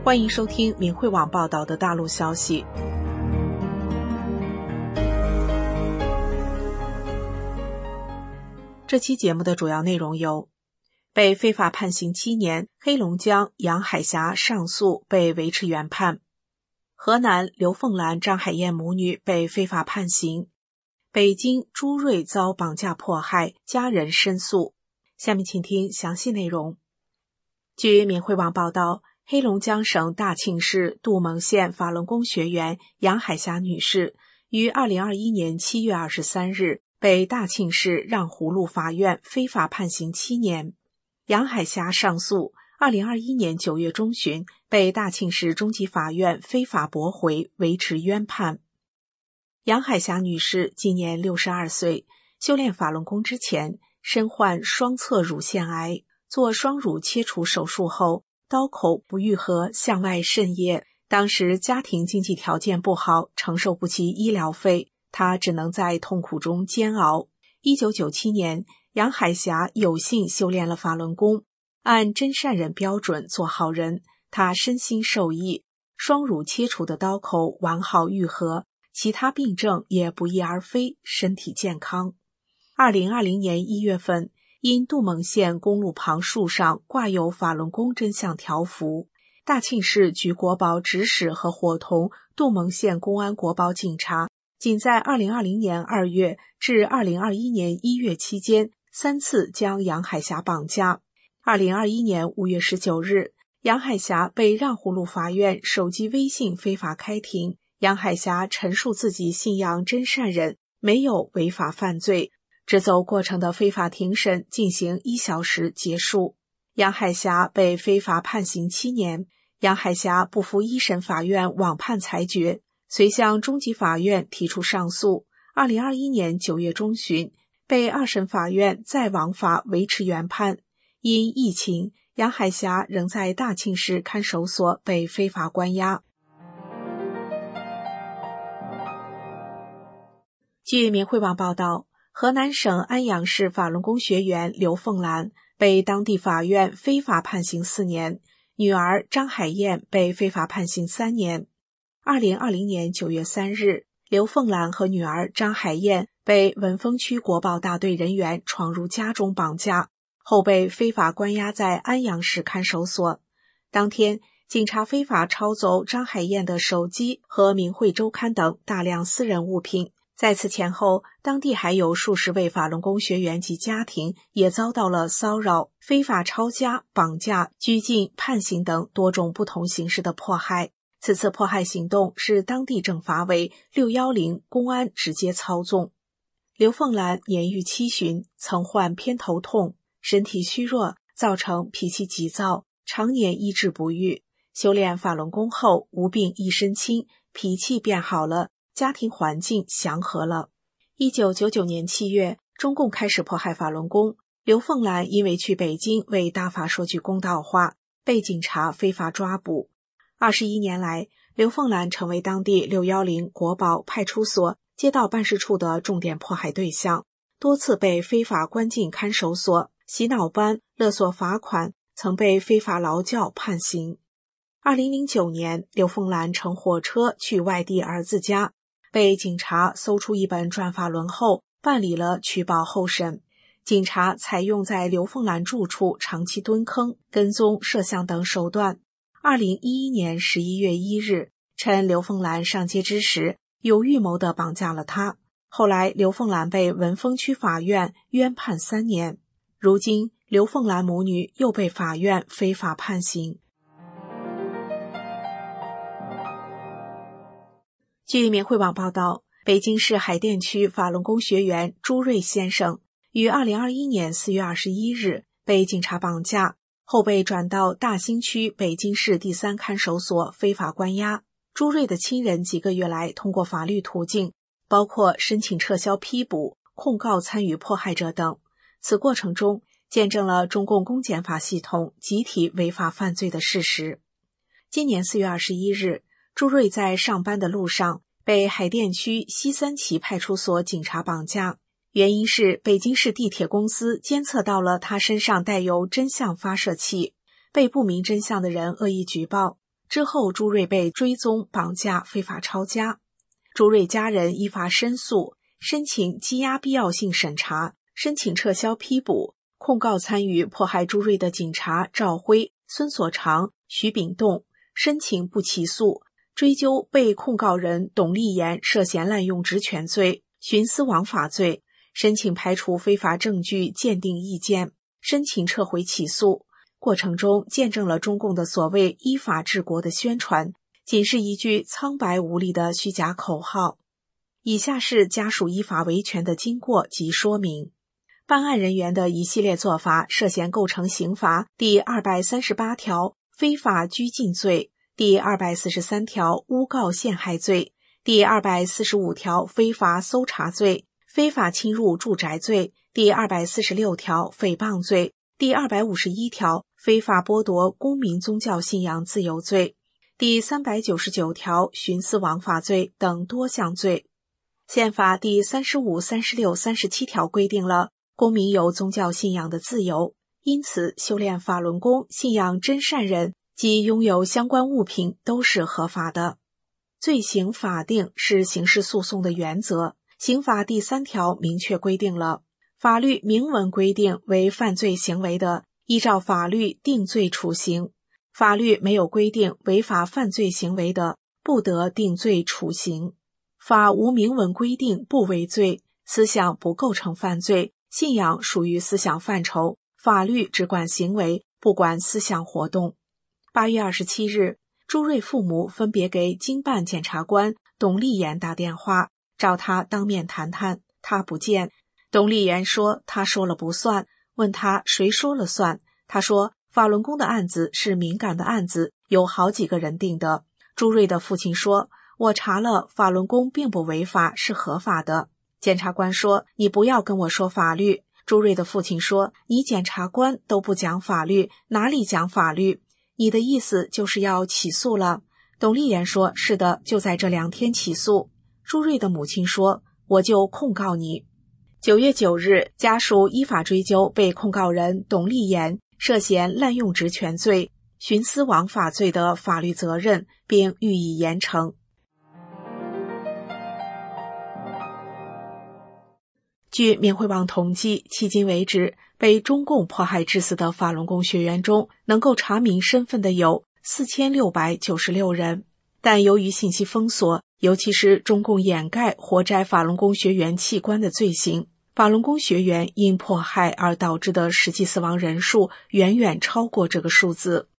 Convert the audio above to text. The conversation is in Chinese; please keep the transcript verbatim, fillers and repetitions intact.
欢迎收听明慧网报道的大陆消息。这期节目的主要内容有：被非法判刑七年，黑龙江杨海霞上诉被维持原判；河南刘凤兰、张海燕母女被非法判刑；北京朱瑞遭绑架迫害，家人申诉。下面请听详细内容。据明慧网报道，黑龙江省大庆市杜蒙县法轮功学员杨海霞女士于二零二一年七月二十三日被大庆市让葫芦法院非法判刑七年。杨海霞上诉，二零二一年九月中旬被大庆市中级法院非法驳回，维持原判。杨海霞女士今年六十二岁，修炼法轮功之前身患双侧乳腺癌，做双乳切除手术后，刀口不愈合，向外渗液。当时家庭经济条件不好，承受不起医疗费，她只能在痛苦中煎熬。一九九七年，杨海霞有幸修炼了法轮功，按真善人标准做好人，她身心受益，双乳切除的刀口完好愈合，其他病症也不翼而飞，身体健康。二零二零年一月份，因杜蒙县公路旁树上挂有法轮功真相条幅，大庆市局国保指使和伙同杜蒙县公安国保警察，仅在二零二零年二月至二零二一年一月期间，三次将杨海霞绑架。二零二一年五月十九日，杨海霞被让葫芦法院手机微信非法开庭。杨海霞陈述自己信仰真善忍，没有违法犯罪。直走过程的非法庭审进行一小时结束，杨海霞被非法判刑七年。杨海霞不服一审法院网判裁决，遂向中级法院提出上诉。二零二一年九月中旬，被二审法院再往法维持原判。因疫情，杨海霞仍在大庆市看守所被非法关押。据明慧网报道，河南省安阳市法轮功学员刘凤兰被当地法院非法判刑四年，女儿张海燕被非法判刑三年。二零二零年九月三日，刘凤兰和女儿张海燕被文峰区国保大队人员闯入家中绑架，后被非法关押在安阳市看守所。当天，警察非法抄走张海燕的手机和明慧周刊等大量私人物品。在此前后，当地还有数十位法轮功学员及家庭也遭到了骚扰、非法抄家、绑架、拘禁、判刑等多种不同形式的迫害。此次迫害行动是当地政法委六一零公安直接操纵。刘凤兰年逾七旬，曾患偏头痛，身体虚弱，造成脾气急躁，常年医治不愈。修炼法轮功后，无病一身轻，脾气变好了，家庭环境祥和了。一九九九年七月，中共开始迫害法轮功。刘凤兰因为去北京为大法说句公道话，被警察非法抓捕。二十一年来，刘凤兰成为当地六一零国保派出所、街道办事处的重点迫害对象，多次被非法关进看守所、洗脑班、勒索罚款，曾被非法劳教判刑。二零零九年，刘凤兰乘火车去外地儿子家，被警察搜出一本转法轮后，办理了取保候审。警察采用在刘凤兰住处长期蹲坑、跟踪、摄像等手段。二零一一年十一月一日，趁刘凤兰上街之时，有预谋地绑架了她。后来，刘凤兰被文峰区法院冤判三年。如今，刘凤兰母女又被法院非法判刑。据明慧网报道，北京市海淀区法轮功学员朱瑞先生于二零二一年四月二十一日被警察绑架，后被转到大兴区北京市第三看守所非法关押。朱瑞的亲人几个月来通过法律途径，包括申请撤销批捕、控告参与迫害者等。此过程中，见证了中共公检法系统集体违法犯罪的事实。今年四月二十一日，朱瑞在上班的路上被海淀区西三旗派出所警察绑架，原因是北京市地铁公司监测到了他身上带有真相发射器，被不明真相的人恶意举报。 之后朱瑞被追踪、绑架、非法抄家。朱瑞家人依法申诉，申请羁押必要性审查，申请撤销批捕，控告参与迫害朱瑞的警察赵辉、孙所长、徐秉栋，申请不起诉，追究被控告人董立言涉嫌滥用职权罪、徇私枉法罪，申请排除非法证据鉴定意见，申请撤回起诉。过程中见证了中共的所谓依法治国的宣传，仅是一句苍白无力的虚假口号。以下是家属依法维权的经过及说明。办案人员的一系列做法涉嫌构成刑法第二百三十八条非法拘禁罪、第二百四十三条诬告陷害罪、第二百四十五条非法搜查罪、非法侵入住宅罪、第二百四十六条诽谤罪、第二百五十一条非法剥夺公民宗教信仰自由罪、第三百九十九条徇私枉法罪等多项罪。宪法第三十五、三十六、三十七条规定了公民有宗教信仰的自由，因此修炼法轮功、信仰真善人及拥有相关物品都是合法的。罪刑法定是刑事诉讼的原则，刑法第三条明确规定了，法律明文规定为犯罪行为的，依照法律定罪处刑；法律没有规定违法犯罪行为的，不得定罪处刑。法无明文规定不为罪，思想不构成犯罪，信仰属于思想范畴，法律只管行为，不管思想活动。八月二十七日，朱瑞父母分别给经办检察官董立言打电话，找他当面谈谈，他不见。董立言说他说了不算，问他谁说了算，他说法轮功的案子是敏感的案子，有好几个人定的。朱瑞的父亲说，我查了，法轮功并不违法，是合法的。检察官说，你不要跟我说法律。朱瑞的父亲说，你检察官都不讲法律，哪里讲法律？你的意思就是要起诉了？董立言说，是的，就在这两天起诉。朱瑞的母亲说，我就控告你。九月九日，家属依法追究被控告人董立言涉嫌滥用职权罪、徇私枉法罪的法律责任，并予以严惩。据缅慧网统计，迄今为止，被中共迫害致死的法轮功学员中，能够查明身份的有四千六百九十六人。但由于信息封锁，尤其是中共掩盖活摘法轮功学员器官的罪行，法轮功学员因迫害而导致的实际死亡人数远远超过这个数字。